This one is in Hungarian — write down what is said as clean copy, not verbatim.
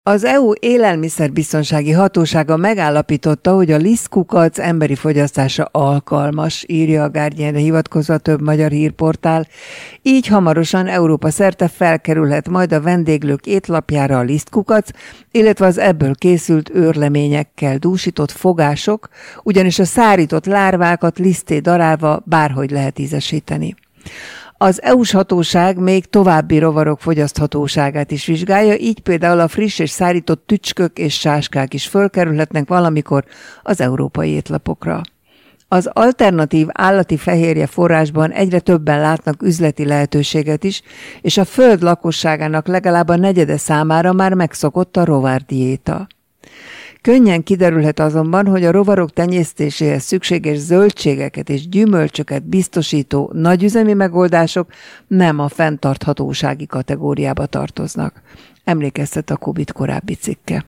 Az EU élelmiszerbiztonsági hatósága megállapította, hogy a lisztkukac emberi fogyasztása alkalmas, írja a Guardianre hivatkozva több magyar hírportál. Így hamarosan Európa szerte felkerülhet majd a vendéglők étlapjára a lisztkukac, illetve az ebből készült őrleményekkel dúsított fogások, ugyanis a szárított lárvákat lisztté darálva bárhogy lehet ízesíteni. Az EU-s hatóság még további rovarok fogyaszthatóságát is vizsgálja, így például a friss és szárított tücskök és sáskák is fölkerülhetnek valamikor az európai étlapokra. Az alternatív állati fehérje forrásban egyre többen látnak üzleti lehetőséget is, és a föld lakosságának legalább a negyede számára már megszokott a rovárdiéta. Könnyen kiderülhet azonban, hogy a rovarok tenyésztéséhez szükséges zöldségeket és gyümölcsöket biztosító nagyüzemi megoldások nem a fenntarthatósági kategóriába tartoznak. Emlékeztet a Kubit korábbi cikke.